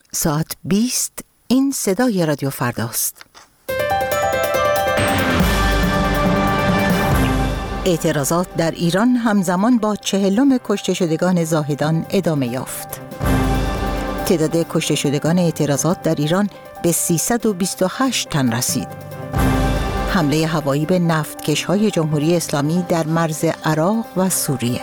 ساعت 20. این صدای رادیو فرداست. اعتراضات در ایران همزمان با 40 کشته شدگان زاهدان ادامه یافت. تعداد کشته شدگان اعتراضات در ایران به 328 تن رسید. حمله هوایی به نفتکش‌های جمهوری اسلامی در مرز عراق و سوریه.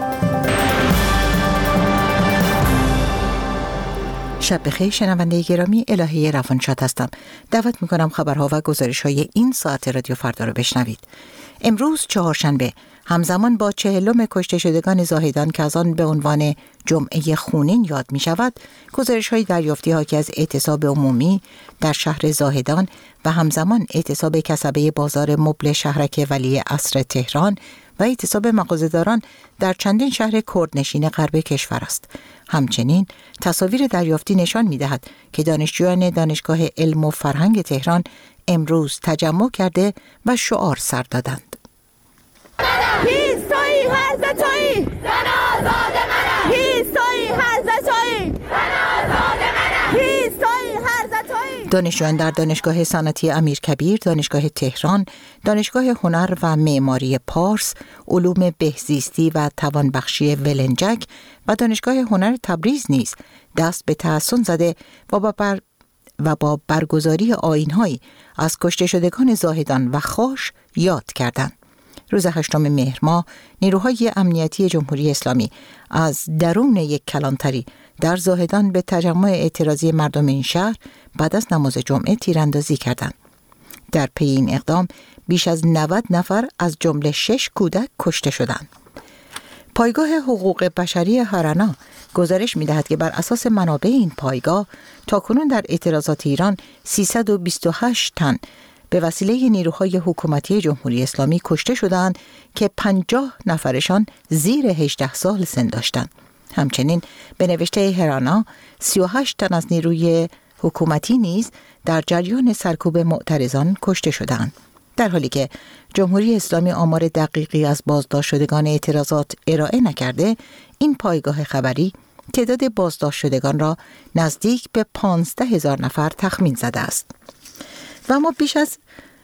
شب بخیر شنونده گرامی، الهه روانشاد هستم. دعوت میکنم خبرها و گزارش‌های این ساعت رادیو فردا رو بشنوید. امروز چهارشنبه همزمان با 40 کشته شدگان زاهدان که از آن به عنوان جمعه خونین یاد می شود، گزارش‌های دریافتی حاکی از اعتصاب عمومی در شهر زاهدان و همزمان اعتصاب کسبه بازار مبل شهرک ولی عصر تهران و اعتصاب مغازه‌داران در چندین شهر کردنشین غرب کشور است. همچنین تصاویر دریافتی نشان می‌دهد که دانشجویان دانشگاه علم و فرهنگ تهران امروز تجمع کرده و شعار سر دادند. هیستویی هرزتویی زن آزاد منم، هیستویی هرزتویی زن آزاد منم، هیستویی هرزتویی. دانشجویان در دانشگاه صنعتی امیرکبیر، دانشگاه تهران، دانشگاه هنر و معماری پارس، علوم بهزیستی و توانبخشی ولنجک و دانشگاه هنر تبریز نیز دست به تحسن زده و با برگزاری آیین‌هایی از کشته شدگان زاهدان و خاش یاد کردند. روز 8 مهر ماه نیروهای امنیتی جمهوری اسلامی از درون یک کلانتری در زاهدان به تجمع اعتراضی مردم این شهر بعد از نماز جمعه تیراندازی کردند. در پی این اقدام بیش از 90 نفر از جمله 6 کودک کشته شدند. پایگاه حقوق بشری هارانا گزارش می‌دهد که بر اساس منابع این پایگاه تاکنون در اعتراضات ایران 328 تن به وسیله نیروهای حکومتی جمهوری اسلامی کشته شدند که 50 نفرشان زیر 18 سال سن داشتند. همچنین به نوشته هارانا 38 تن از نیروی حکومتی نیز در جریان سرکوب معترضان کشته شدند. در حالی که جمهوری اسلامی آمار دقیقی از بازداشت شدگان اعتراضات ارائه نکرده، این پایگاه خبری تعداد بازداشت شدگان را نزدیک به 15,000 نفر تخمین زده است. و اما بیش از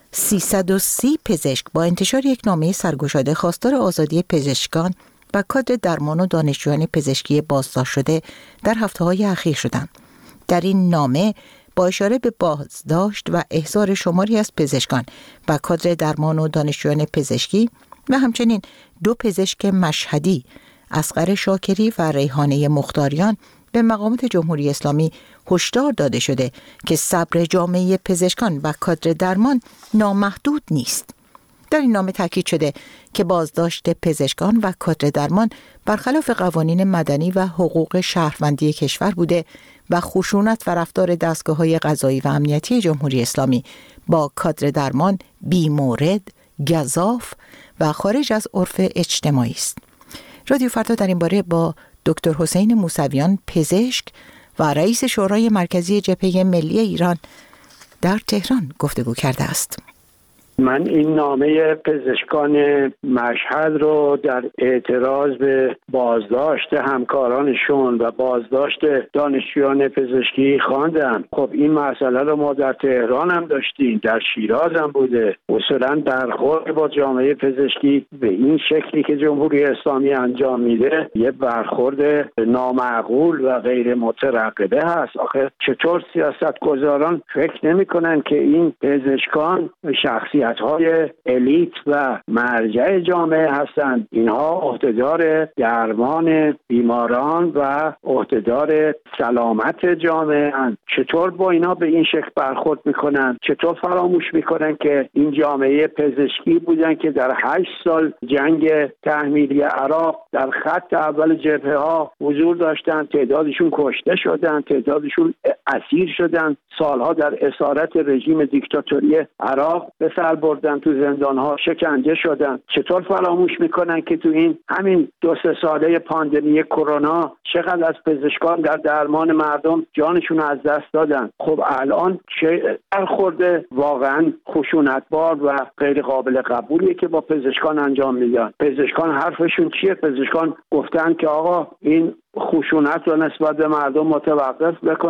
330 پزشک با انتشار یک نامه سرگشاده خواستار آزادی پزشکان و کادر درمان و دانشجویان پزشکی بازداشت شده در هفته‌های اخیر شدند. در این نامه با اشاره به بازداشت و احضار شماری از پزشکان و کادر درمان و دانشجویان پزشکی و همچنین 2 پزشک مشهدی، اصغر شاکری و ریحانه مختاریان، به مقامات جمهوری اسلامی هشدار داده شده که صبر جامعه پزشکان و کادر درمان نامحدود نیست. در این نامه تاکید شده که بازداشت پزشکان و کادر درمان برخلاف قوانین مدنی و حقوق شهروندی کشور بوده و خشونت و رفتار دستگاه‌های قضایی و امنیتی جمهوری اسلامی با کادر درمان بی‌مورد، گزاف و خارج از عرف اجتماعی است. رادیو فردا در این باره با دکتر حسین موسویان، پزشک و رئیس شورای مرکزی جبهه ملی ایران در تهران گفتگو کرده است. من این نامه پزشکان مشهد رو در اعتراض به بازداشت همکارانشون و بازداشت دانشجویان پزشکی خواندم. خب این مسئله رو ما در تهران هم داشتیم، در شیراز هم بوده. اصولا برخورد با جامعه پزشکی به این شکلی که جمهوری اسلامی انجام میده یه برخورد نامعقول و غیر مترقبه هست. آخه چطور سیاستگزاران فکر نمی‌کنن که این پزشکان شخصیت‌های الیت و مرجع جامعه هستند؟ اینها عهدهدار درمان بیماران و عهدهدار سلامت جامعه هستند. چطور با اینا به این شکل برخورد میکنن؟ چطور فراموش میکنن که این جامعه پزشکی بودن که در 8 سال جنگ تحمیلی عراق در خط اول جبهه ها حضور داشتن، تعدادشون کشته شدن، تعدادشون اسیر شدن، سالها در اسارت رژیم دیکتاتوری عراق به سر بردن، تو زندان‌ها شکنجه شدن. چطور فراموش میکنن که تو این همین 2-3 ساله پاندمی کرونا چقدر از پزشکان در درمان مردم جانشون از دست دادن؟ خب الان چه برخورد واقعا خشونتبار و غیر قابل قبولیه که با پزشکان انجام میدن. پزشکان حرفشون چیه؟ پزشکان گفتن که آقا این خشونت رو نسبت به مردم متوقف بکنیم.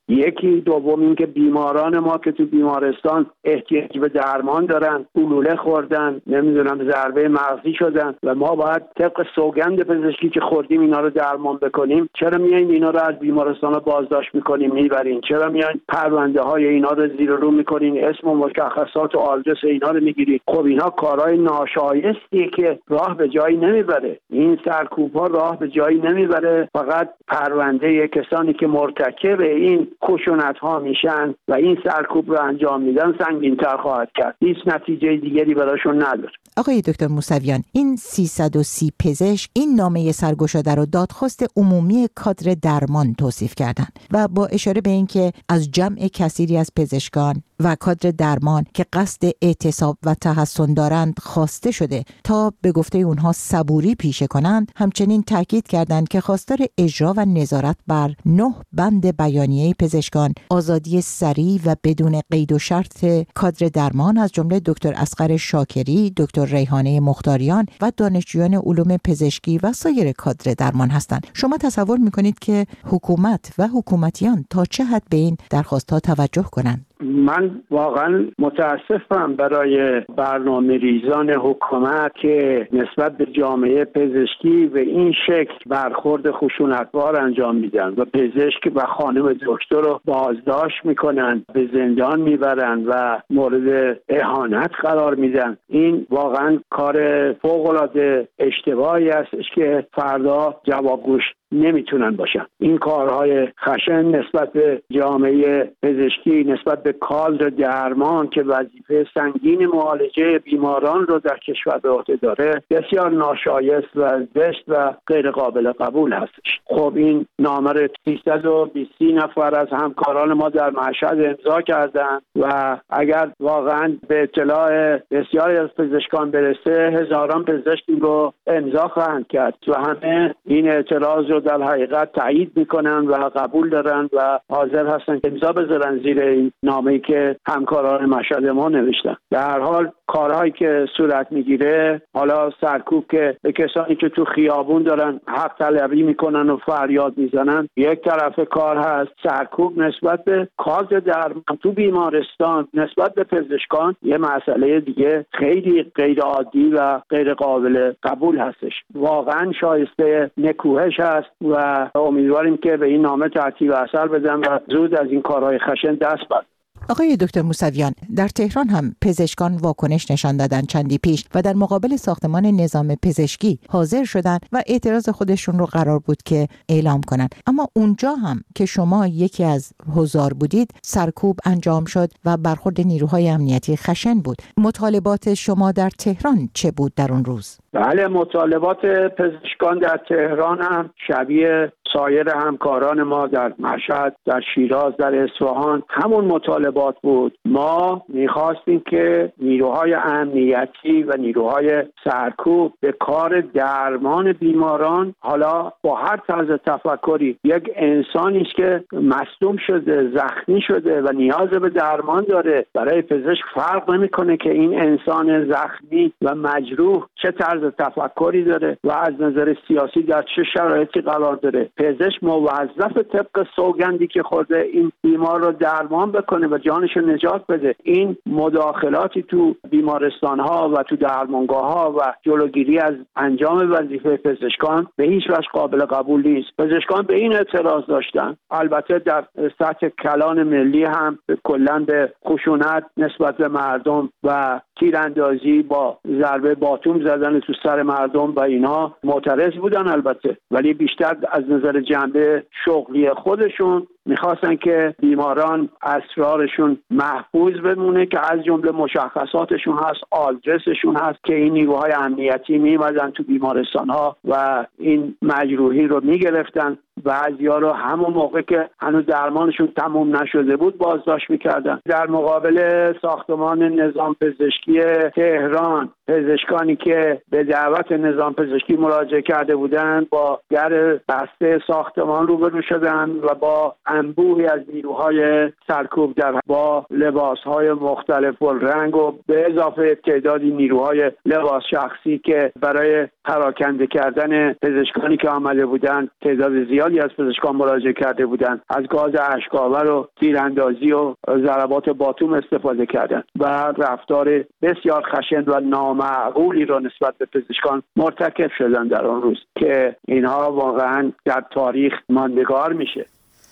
یکی. دوم اینکه بیماران ما که تو بیمارستان احتیاج به درمان دارن، گلوله خوردن، نمیدونم ضربه مغزی شدن و ما باید طبق سوگند پزشکی که خوردیم اینا رو درمان بکنیم، چرا میایین اینا رو از بیمارستان بازداشت میکنین میبرین؟ چرا میایین پرونده های اینا رو زیر رو میکنین، اسم و مشخصات و آدرس اینا رو میگیرین؟ خب اینا کارهای ناشایستیه که راه به جایی نمیبره. این سرکوب‌ها راه به جایی نمیبره، فقط پرونده کسانی که مرتکب این خشونت‌ها میشن و این سرکوب رو انجام میدن سنگین‌تر خواهد کرد. هیچ نتیجه دیگری براشون نداره. آقای دکتر موسویان، این 330 پزشک این نامه سرگشاده رو دادخواست عمومی کادر درمان توصیف کردند و با اشاره به اینکه از جمع کثیری از پزشکان و کادر درمان که قصد اعتصاب و تحسن دارند خواسته شده تا به گفته اونها صبوری پیشه کنند، همچنین تاکید کردند که خواستار اجرا و نظارت بر 9 بند بیانیه پزشکان، آزادی سریع و بدون قید و شرط کادر درمان از جمله دکتر اصغر شاکری، دکتر ریحانه مختاریان و دانشجویان علوم پزشکی و سایر کادر درمان هستند. شما تصور میکنید که حکومت و حکومتیان تا چه حد به این درخواست‌ها توجه کنند؟ من واقعا متاسفم برای برنامه ریزان حکومت که نسبت به جامعه پزشکی به این شکل برخورد خشونتبار انجام میدن و پزشک و خانم دکتر رو بازداشت میکنن، به زندان میبرن و مورد اهانت قرار میدن. این واقعا کار فوق‌العاده اشتباهی هستش که فردا جوابگوش نمیتونن باشن. این کارهای خشن نسبت به جامعه پزشکی، نسبت به کادر درمان که وظیفه سنگین معالجه بیماران رو در کشور به عهده داره، بسیار ناشایست و زشت و غیر قابل قبول هستش. خب این نامه رو 320 نفر از همکاران ما در مشهد امضا کردن و اگر واقعا به اطلاع بسیاری از پزشکان برسه، هزاران پزشک رو امضا خواهند کرد و همه این اعتراض رو در حقیقت تایید میکنن و قبول دارن و حاضر هستن که امضا بذارن زیر این نامه‌ای که همکاران مشهد ما نوشتن. در هر حال کارهایی که صورت میگیره، حالا سرکوب که به کسانی که تو خیابون دارن حق طلبی میکنن و فریاد میزنن یک طرف کار هست، سرکوب نسبت به کادر درمان تو بیمارستان نسبت به پزشکان یه مسئله دیگه خیلی غیر عادی و غیر قابل قبول هستش. واقعا شایسته نکوهش هست و امیدواریم که به این نامه ترتیب اثر بدن و زود از این کارهای خشن دست بردارن. آقای دکتر موسویان، در تهران هم پزشکان واکنش نشان دادن چندی پیش و در مقابل ساختمان نظام پزشکی حاضر شدند و اعتراض خودشون رو قرار بود که اعلام کنند. اما اونجا هم که شما یکی از حضار بودید، سرکوب انجام شد و برخورد نیروهای امنیتی خشن بود. مطالبات شما در تهران چه بود در اون روز؟ بله، مطالبات پزشکان در تهران هم شبیه سایر همکاران ما در مشهد، در شیراز، در اصفهان همون مطالبات بود. ما می‌خواستیم که نیروهای امنیتی و نیروهای سرکوب به کار درمان بیماران، حالا با هر طرز تفکری، یک انسانی است که مصدوم شده، زخمی شده و نیاز به درمان داره، برای پزشک فرق نمی‌کنه که این انسان زخمی و مجروح چه طرز تفکری داره و از نظر سیاسی در چه شرایطی قرار داره. پزشک موظف طبق سوگندی که خورده این بیمار رو درمان بکنه و جانش رو نجات بده. این مداخلاتی تو بیمارستان ها و تو درمانگاه ها و جلوگیری از انجام وظیفه پزشکان به هیچ وجه قابل قبول نیست. پزشکان به این اعتراض داشتن. البته در سطح کلان ملی هم کلا به خشونت نسبت به مردم و تیراندازی با ضربه باتوم زدن تو سر مردم و اینا معترض بودن البته، ولی بیشتر از نظر جنبه شغلی خودشون میخواستن که بیماران اسرارشون محفوظ بمونه که از جمله مشخصاتشون هست، آدرسشون هست که این نیروهای امنیتی میمدن تو بیمارستان ها و این مجروحی رو میگرفتن. بعضیا رو همون موقع که هنوز درمانشون تموم نشده بود بازداشت میکردن. در مقابل ساختمان نظام پزشکی تهران، پزشکانی که به دعوت نظام پزشکی مراجعه کرده بودند با در بسته ساختمان روبرو شدن و با انبوهی از نیروهای سرکوب در با لباسهای مختلف و رنگ و به اضافه تعدادی نیروهای لباس شخصی که برای پراکنده کردن پزشکانی که آمده بودند، تعداد زیادی از پزشکان مراجعه کرده بودند، از گاز اشک‌آور و تیراندازی و ضربات باتوم استفاده کردند و رفتار بسیار خشن و نامعقولی را نسبت به پزشکان مرتکب شدن در آن روز که اینها واقعا در تاریخ ماندگار میشه.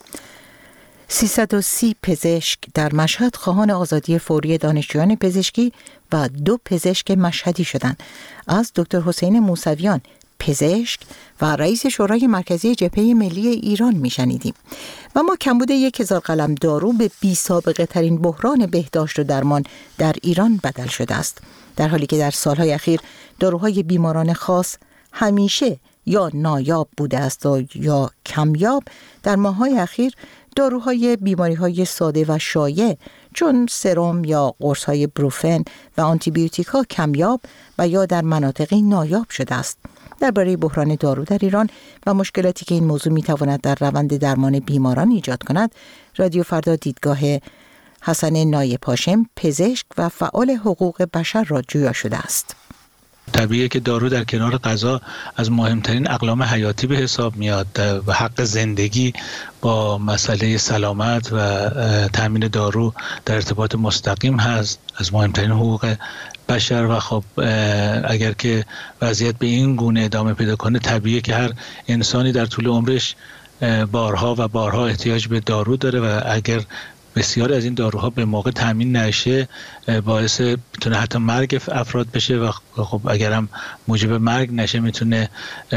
330 پزشک در مشهد خواهان آزادی فوری دانشجویان پزشکی و 2 پزشک مشهدی شدند. از دکتر حسین موسویان پزشک و رئیس شورای مرکزی جبهه ملی ایران میشنیدیم. و ما کمبود 1000 قلم دارو به بی سابقه ترین بحران بهداشت و درمان در ایران بدل شده است، در حالی که در سالهای اخیر داروهای بیماران خاص همیشه یا نایاب بوده است یا کمیاب. در ماه‌های اخیر داروهای بیماری‌های ساده و شایع چون سرم یا قرص‌های بروفن و آنتیبیوتیک‌ها کمیاب و یا در مناطقی نایاب شده است. درباره بحران دارو در ایران و مشکلاتی که این موضوع می‌تواند در روند درمان بیماران ایجاد کند، رادیو فردا دیدگاه حسن نایب هاشم پزشک و فعال حقوق بشر را جویا شده است. طبیعیه که دارو در کنار غذا از مهمترین اقلام حیاتی به حساب میاد و حق زندگی با مسئله سلامت و تامین دارو در ارتباط مستقیم هست، از مهمترین حقوق بشر. و خب اگر که وضعیت به این گونه ادامه پیدا کنه، طبیعیه که هر انسانی در طول عمرش بارها و بارها احتیاج به دارو داره و اگر بسیاری از این داروها به موقع تامین نشه باعث میتونه حتی مرگ افراد بشه و خب اگر هم موجب مرگ نشه میتونه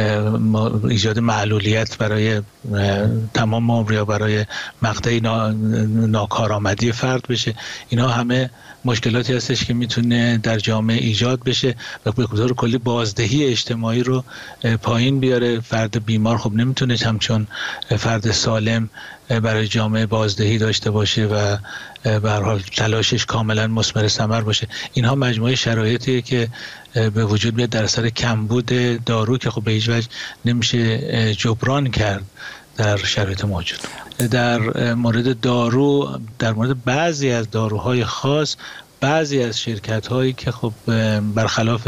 ایجاد معلولیت برای تمام عمر یا برای مقطعی ناکارآمدی فرد بشه. اینا همه مشکلاتی هستش که میتونه در جامعه ایجاد بشه و به طور کلی بازدهی اجتماعی رو پایین بیاره. فرد بیمار خب نمیتونه همچون فرد سالم برای جامعه بازدهی داشته باشه و به هر حال تلاشش کاملا مثمر ثمر باشه. اینها مجموعه شرایطیه که به وجود میاد در اثر کمبود دارو که خب به هیچ وجه نمیشه جبران کرد در شرایط موجود. در مورد دارو، در مورد بعضی از داروهای خاص، بعضی از شرکت‌هایی که خب برخلاف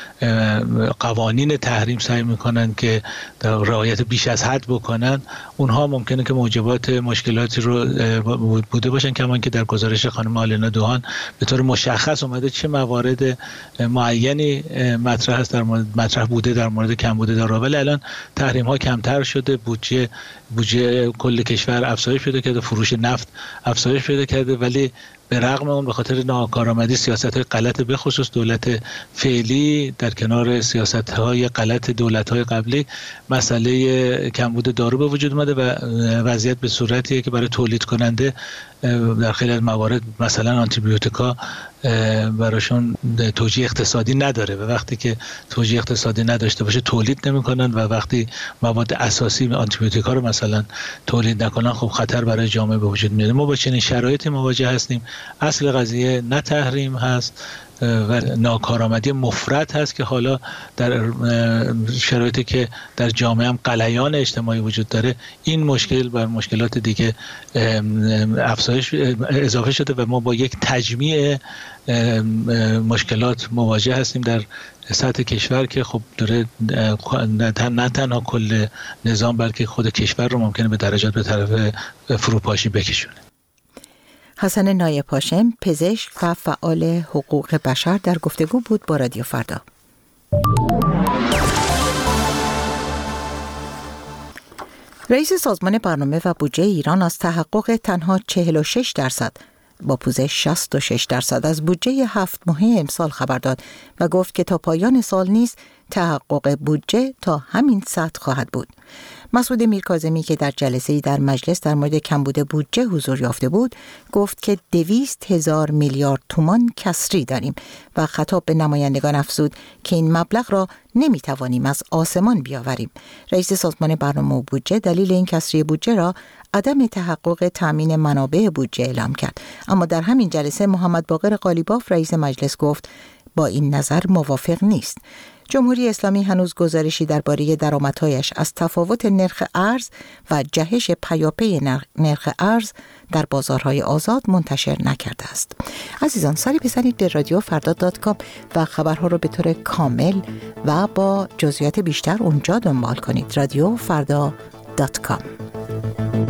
قوانین تحریم سعی میکنن که رعایت بیش از حد بکنن، اونها ممکنه که موجبات مشکلاتی رو بوده باشن، کما که در گزارش خانم آلنا دوهان به طور مشخص اومده چه موارد معینی مطرح بوده در مورد کمبود دارو. ولی الان تحریم ها کمتر شده، بودجه کل کشور افزایش پیدا کرده، فروش نفت افزایش پیدا کرده، ولی به رغم اون به خاطر ناکارآمدی سیاست‌های غلط به خصوص دولت فعلی در کنار سیاست‌های غلط دولت‌های قبلی مسئله کمبود دارو به وجود اومده و وضعیت به صورتیه که برای تولید کننده در خیلی از موارد مثلا آنتیبیوتیکا براشون توجیه اقتصادی نداره و وقتی که توجیه اقتصادی نداشته باشه تولید نمی‌کنن و وقتی مواد اساسی آنتیبیوتیکا رو مثلا تولید نکنن خب خطر برای جامعه به وجود میاد. ما با چنین شرایطی مواجه هستیم. اصل قضیه نه تحریم هست و ناکارآمدی مفرط هست که حالا در شرایطی که در جامعه هم غلیان اجتماعی وجود داره این مشکل بر مشکلات دیگه افزایش اضافه شده و ما با یک تجمیع مشکلات مواجه هستیم در سطح کشور که خب داره نه تنها کل نظام بلکه خود کشور رو ممکنه به درجات به طرف فروپاشی بکشونه. حسن نایب هاشم پزشک و فعال حقوق بشر در گفتگو بود با رادیو فردا. رئیس سازمان برنامه و بودجه ایران از تحقق تنها 46% با پوزش 66% از بودجه 7 ماهه امسال خبر داد و گفت که تا پایان سال نیز تحقق بودجه تا همین سطح خواهد بود. مسعود میرکاظمی که در جلسه‌ای در مجلس در مورد کمبود بودجه حضور یافته بود گفت که 200,000 میلیارد تومان کسری داریم و خطاب به نمایندگان افزود که این مبلغ را نمیتوانیم از آسمان بیاوریم. رئیس سازمان برنامه و بودجه دلیل این کسری بودجه را عدم تحقق تامین منابع بودجه اعلام کرد. اما در همین جلسه محمد باقر قالیباف رئیس مجلس گفت با این نظر موافق نیست. جمهوری اسلامی هنوز گزارشی درباره درآمدهایش از تفاوت نرخ ارز و جهش پیاپی نرخ ارز در بازارهای آزاد منتشر نکرده است. عزیزان، سری بزنید به رادیوفردا.com و خبرها رو به طور کامل و با جزئیات بیشتر اونجا دنبال کنید. رادیوفردا.com